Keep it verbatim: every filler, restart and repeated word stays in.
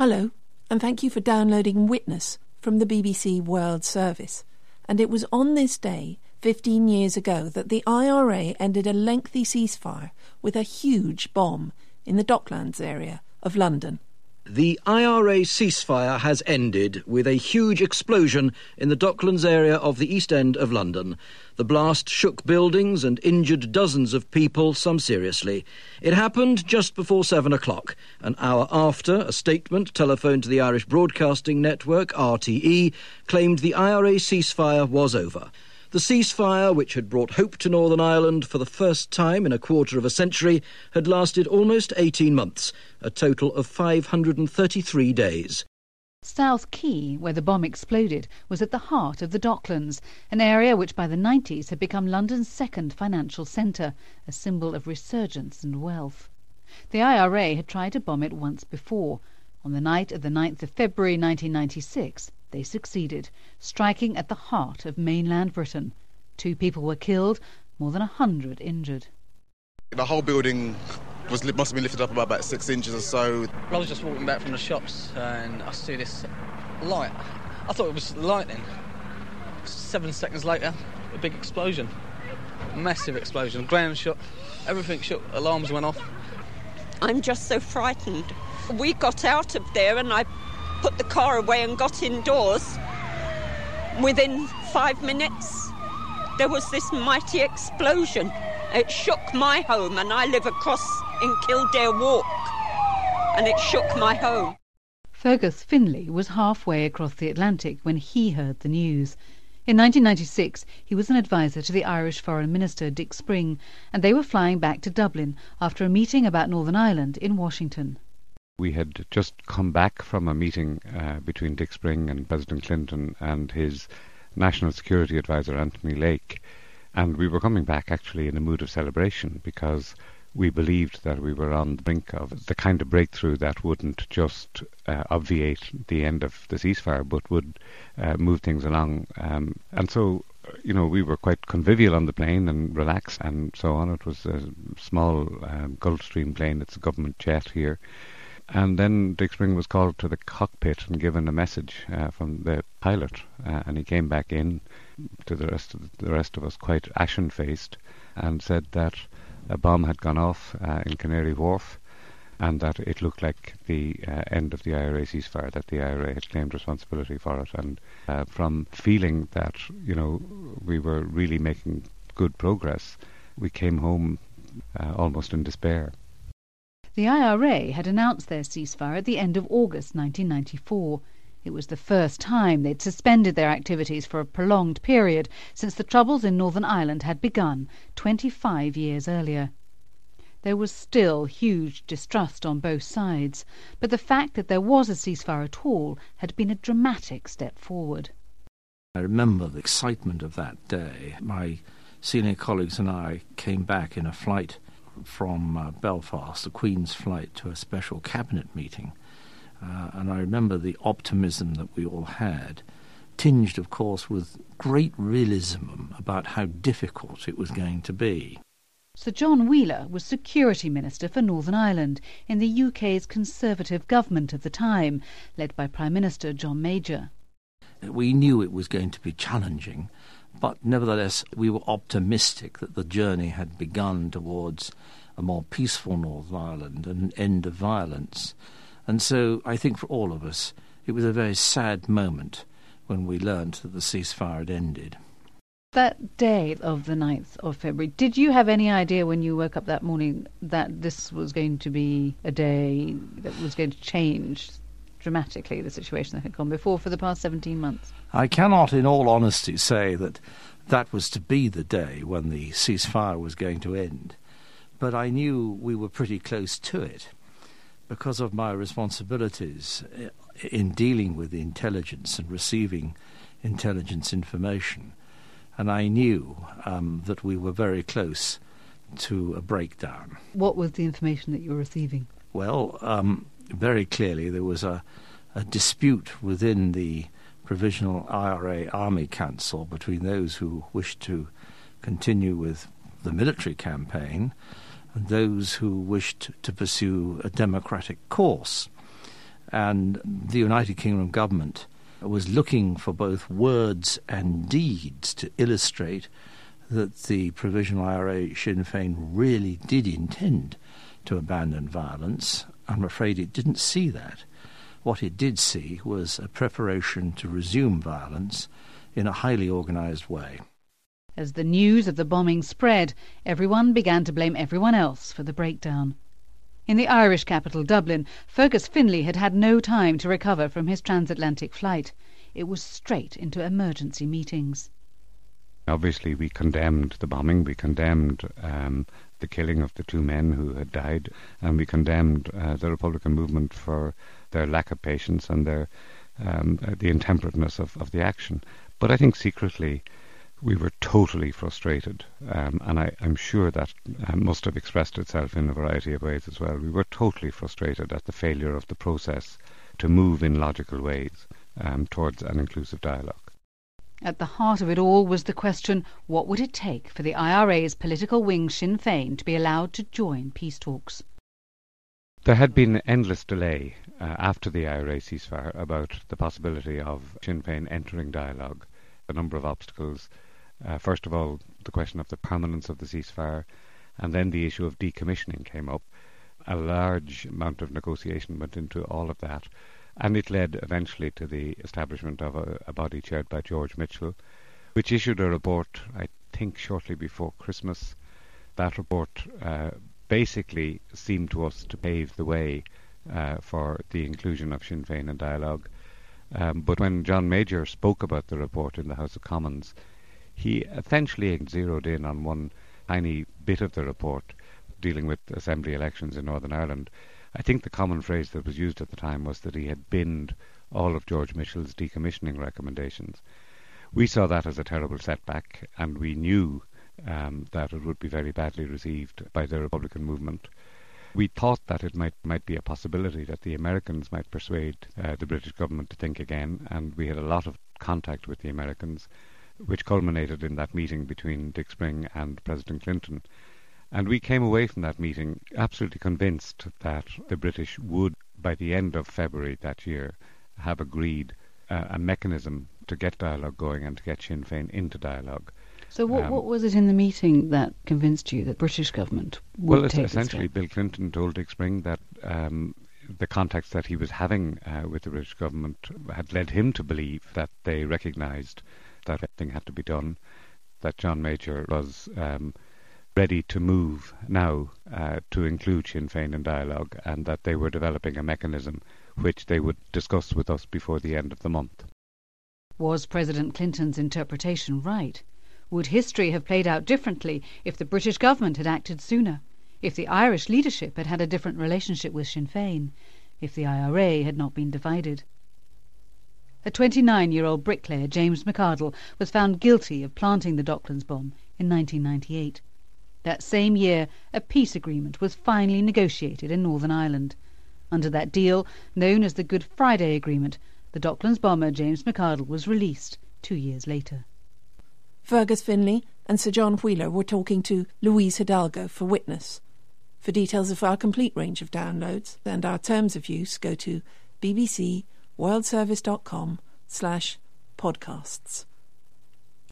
Hello, and thank you for downloading Witness from the B B C World Service. And it was on this day, fifteen years ago, that the I R A ended a lengthy ceasefire with a huge bomb in the Docklands area of London. The I R A ceasefire has ended with a huge explosion in the Docklands area of the East End of London. The blast shook buildings and injured dozens of people, some seriously. It happened just before seven o'clock. An hour after, a statement telephoned to the Irish Broadcasting Network, R T E, claimed the I R A ceasefire was over. The ceasefire, which had brought hope to Northern Ireland for the first time in a quarter of a century, had lasted almost eighteen months, a total of five hundred thirty-three days. South Quay, where the bomb exploded, was at the heart of the Docklands, an area which by the nineties had become London's second financial centre, a symbol of resurgence and wealth. The I R A had tried to bomb it once before. On the night of the ninth of February nineteen ninety-six, they succeeded, striking at the heart of mainland Britain. Two people were killed, more than a hundred injured. The whole building was must have been lifted up by about six inches or so. I was just walking back from the shops and I see this light. I thought it was lightning. Seven seconds later, a big explosion. Massive explosion. Ground shook, everything shook, alarms went off. I'm just so frightened. We got out of there and I put the car away and got indoors. Within five minutes, there was this mighty explosion. It shook my home, and I live across in Kildare Walk, and it shook my home. Fergus Finlay was halfway across the Atlantic when he heard the news. In nineteen ninety-six, he was an advisor to the Irish Foreign Minister Dick Spring, and they were flying back to Dublin after a meeting about Northern Ireland in Washington. We had just come back from a meeting uh, between Dick Spring and President Clinton and his National Security Advisor Anthony Lake, and we were coming back actually in a mood of celebration because we believed that we were on the brink of the kind of breakthrough that wouldn't just uh, obviate the end of the ceasefire but would uh, move things along. Um, and so, you know, we were quite convivial on the plane and relaxed and so on. It was a small um, Gulfstream plane. It's a government jet here. And then Dick Spring was called to the cockpit and given a message uh, from the pilot, uh, and he came back in to the rest of the rest of us quite ashen-faced and said that a bomb had gone off uh, in Canary Wharf and that it looked like the uh, end of the I R A ceasefire, that the I R A had claimed responsibility for it. And uh, from feeling that, you know, we were really making good progress, we came home uh, almost in despair. The I R A had announced their ceasefire at the end of August nineteen ninety-four. It was the first time they'd suspended their activities for a prolonged period since the troubles in Northern Ireland had begun twenty-five years earlier. There was still huge distrust on both sides, but the fact that there was a ceasefire at all had been a dramatic step forward. I remember the excitement of that day. My senior colleagues and I came back in a flight from uh, Belfast, the Queen's flight, to a special cabinet meeting. Uh, and I remember the optimism that we all had, tinged, of course, with great realism about how difficult it was going to be. Sir John Wheeler was Security Minister for Northern Ireland in the U K's Conservative government of the time, led by Prime Minister John Major. We knew it was going to be challenging, but nevertheless we were optimistic that the journey had begun towards a more peaceful Northern Ireland and an end of violence. And so I think for all of us it was a very sad moment when we learnt that the ceasefire had ended. That day of the ninth of February, did you have any idea when you woke up that morning that this was going to be a day that was going to change dramatically the situation that had gone before for the past seventeen months? I cannot in all honesty say that that was to be the day when the ceasefire was going to end, but I knew we were pretty close to it because of my responsibilities in dealing with the intelligence and receiving intelligence information. And I knew um, that we were very close to a breakdown. What was the information that you were receiving? Well, um, very clearly there was a, a dispute within the Provisional I R A Army Council between those who wished to continue with the military campaign and those who wished to pursue a democratic course. And the United Kingdom government was looking for both words and deeds to illustrate that the Provisional I R A Sinn Féin really did intend to abandon violence. I'm afraid it didn't see that. What it did see was a preparation to resume violence in a highly organised way. As the news of the bombing spread, everyone began to blame everyone else for the breakdown. In the Irish capital, Dublin, Fergus Finlay had had no time to recover from his transatlantic flight. It was straight into emergency meetings. Obviously, we condemned the bombing, we condemned um, the killing of the two men who had died, and we condemned uh, the Republican movement for their lack of patience and their um, the intemperateness of, of the action. But I think secretly we were totally frustrated, um, and I, I'm sure that uh, must have expressed itself in a variety of ways as well. We were totally frustrated at the failure of the process to move in logical ways um, towards an inclusive dialogue. At the heart of it all was the question, what would it take for the I R A's political wing Sinn Féin to be allowed to join peace talks? There had been endless delay uh, after the I R A ceasefire about the possibility of Sinn Féin entering dialogue. A number of obstacles. Uh, first of all, the question of the permanence of the ceasefire, and then the issue of decommissioning came up. A large amount of negotiation went into all of that, and it led eventually to the establishment of a, a body chaired by George Mitchell, which issued a report, I think, shortly before Christmas. That report uh, basically seemed to us to pave the way uh, for the inclusion of Sinn Féin in dialogue. Um, but when John Major spoke about the report in the House of Commons, he essentially zeroed in on one tiny bit of the report dealing with assembly elections in Northern Ireland. I think the common phrase that was used at the time was that he had binned all of George Mitchell's decommissioning recommendations. We saw that as a terrible setback, and we knew um, that it would be very badly received by the Republican movement. We thought that it might might be a possibility that the Americans might persuade uh, the British government to think again, and we had a lot of contact with the Americans, which culminated in that meeting between Dick Spring and President Clinton. And we came away from that meeting absolutely convinced that the British would, by the end of February that year, have agreed uh, a mechanism to get dialogue going and to get Sinn Féin into dialogue. So what, um, what was it in the meeting that convinced you that British government would well, take essentially, this step? Bill Clinton told Dick Spring that um, the contacts that he was having uh, with the British government had led him to believe that they recognised that everything had to be done, that John Major was um, ready to move now uh, to include Sinn Féin in dialogue, and that they were developing a mechanism which they would discuss with us before the end of the month. Was President Clinton's interpretation right? Would history have played out differently if the British government had acted sooner, if the Irish leadership had had a different relationship with Sinn Féin, if the I R A had not been divided? A twenty-nine-year-old bricklayer, James McArdle, was found guilty of planting the Docklands bomb in nineteen ninety-eight. That same year, a peace agreement was finally negotiated in Northern Ireland. Under that deal, known as the Good Friday Agreement, the Docklands bomber James McArdle was released two years later. Fergus Finlay and Sir John Wheeler were talking to Louise Hidalgo for Witness. For details of our complete range of downloads and our terms of use, go to bbcworldservice.com slash podcasts.